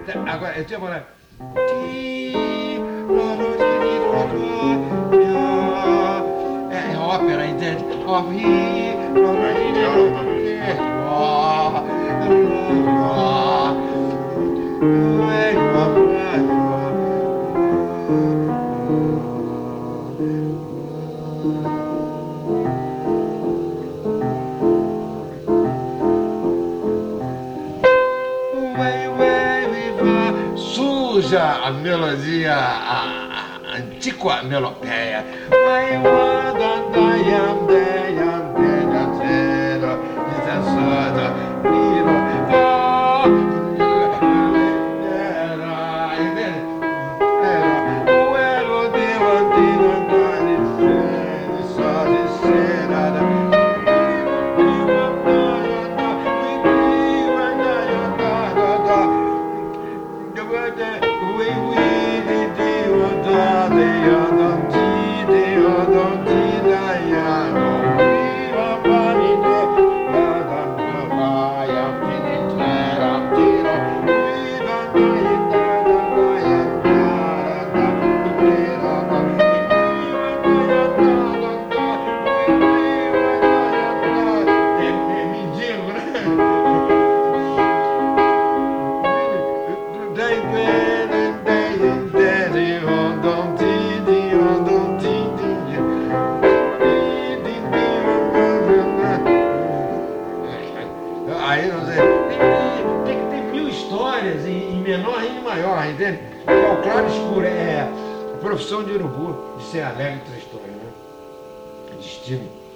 Agora, eu tinha falado. É ópera, entende? Suja a melodia, a antiqua melopeia. Aí, não sei, tem que ter mil histórias em menor e em maior, entende? É o claro escuro, é a profissão de urubu, de ser alegre e tristonho, né? Destino.